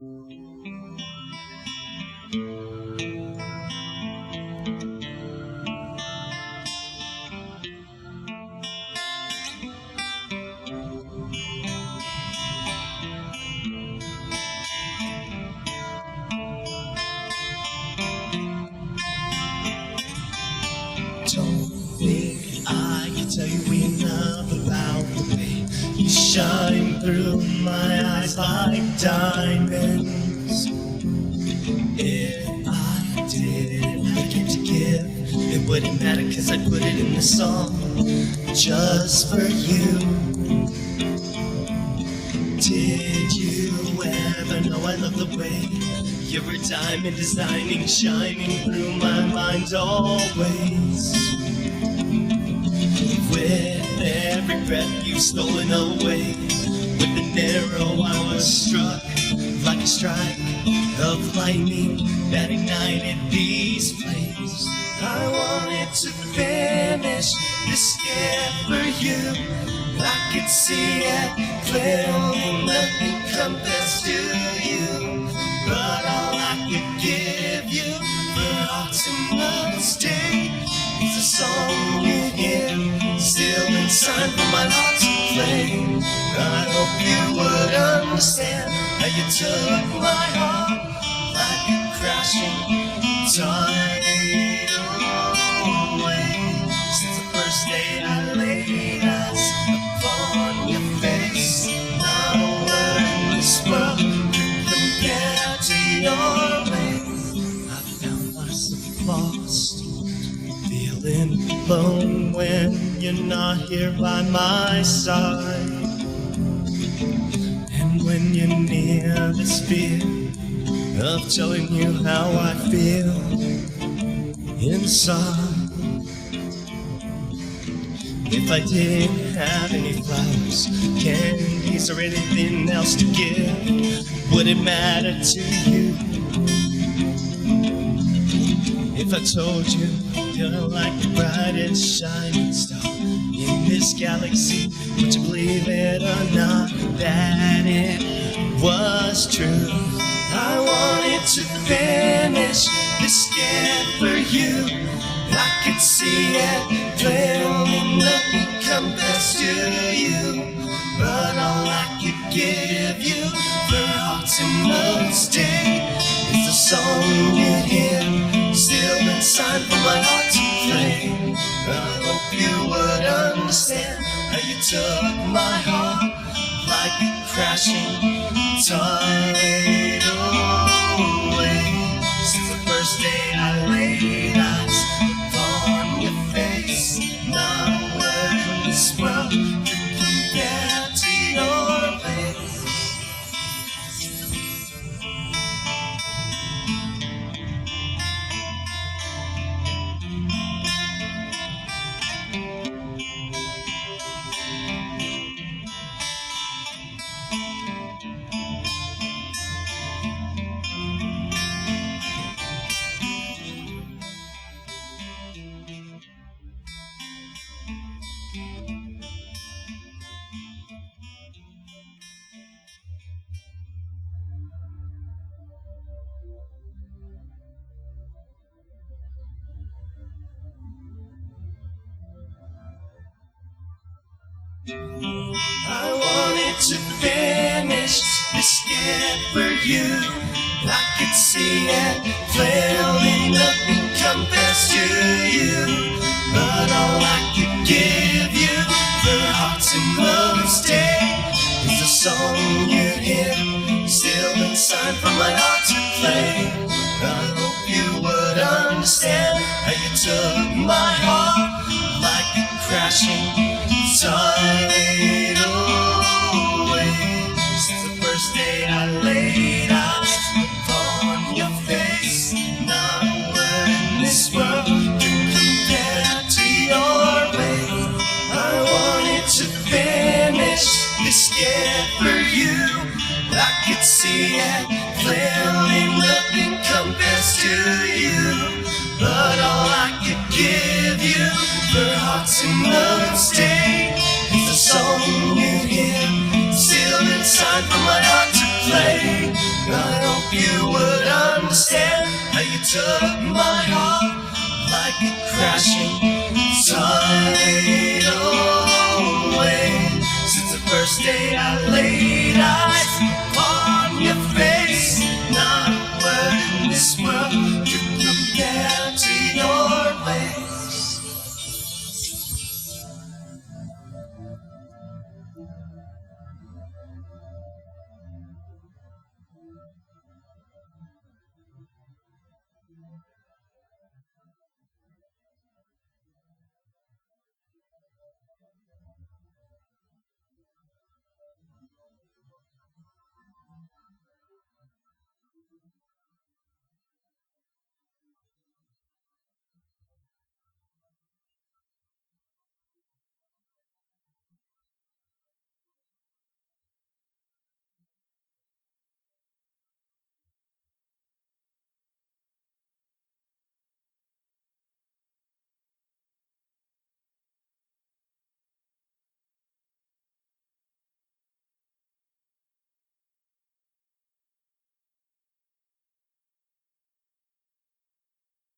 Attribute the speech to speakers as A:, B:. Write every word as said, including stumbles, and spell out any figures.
A: Don't think I can tell you enough about the way you shine through my eyes like diamonds. If I didn't have a gift to give, it wouldn't matter, cause I put it in the song just for you. Did you ever know I love the way you're a diamond, designing, shining through my mind always? With every breath you've stolen away, with an arrow I was struck, like a strike of lightning that ignited these flames. I wanted to finish this gift for you. I could see it clearly, nothing compares to you. But all I could give you for our tomorrow's day is a song you hear, still inside from my heart's flame. I hope you would understand how you took my heart like a crashing tornado away. Since the first day I laid eyes upon your face, not a word in this world can compare to your ways. I found myself lost, feeling alone when you're not here by my side. And when you're near, this fear of telling you how I feel inside. If I didn't have any flowers, candies, or anything else to give, would it matter to you? If I told you you're like the brightest shining star in this galaxy, would you believe it or not that it was true? I wanted to finish this gift for you. I could see it clearly, nothing compares to you. But all I could give you for our tomorrow's day is the song you hear, still inside from my heart's flame. I hope you would understand how you took my heart like a crashing tornado away. Since the first day I laid eyes upon your face, not a word in this world can compare to your face. I wanted to finish this gift for you. I could see it clearly, nothing compares to you. But all I could give you for our tomorrow's day is the song you hear, still inside from my heart's flame. I hope you would understand how you took my heart like a crashing tornado away. Since the first day I laid eyes upon your face, not a word in this world can compare to your way. I wanted to finish this gift for you. I could see it clearly, nothing compares to you. But all I could give you for our tomorrow's day is the song you hear, still inside from my heart to play. I hope you would understand how you took my heart like a crashing tidal wave. Since the first day I laid eyes